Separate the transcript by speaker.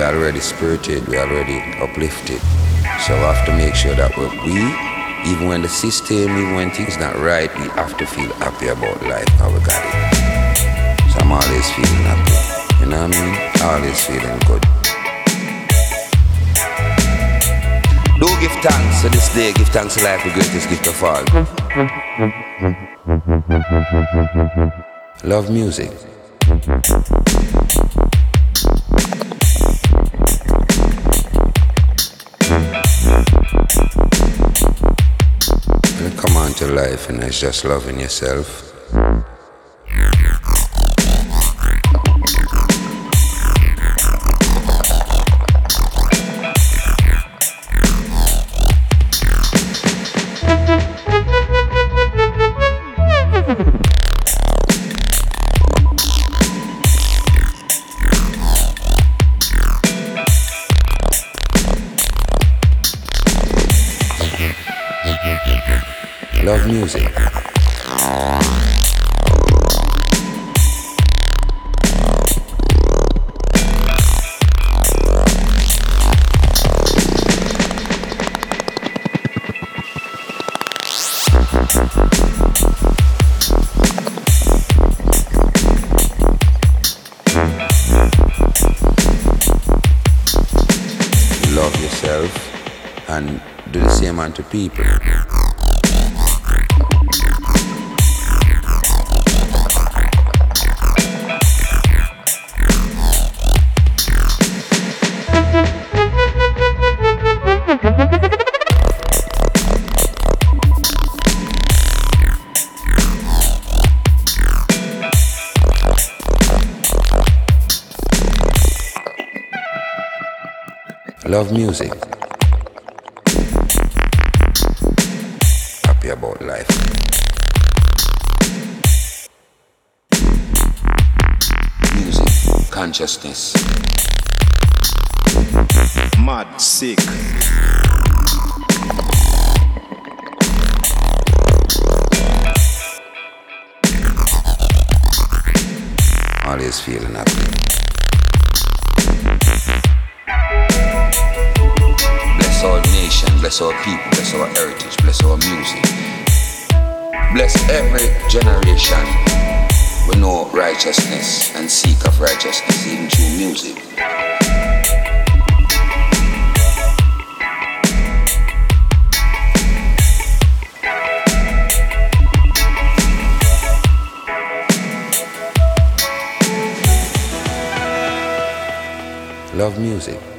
Speaker 1: already spirited, we already uplifted. So we have to make sure that we even when the system, even when things not right, we have to feel happy about life, how we got it. So I'm always feeling happy, you know what I mean? Always feeling good. Do give thanks to this day, give thanks to life, the greatest gift of all. Love music. When you come on to life and it's just loving yourself. Love music. Love yourself and do the same unto people. Love music. Happy about life. Music, consciousness.
Speaker 2: Mad, sick.
Speaker 1: Always feeling happy. Bless our nation, bless our people, bless our heritage, bless our music. Bless every generation we know righteousness and seek of righteousness even through music. Love music.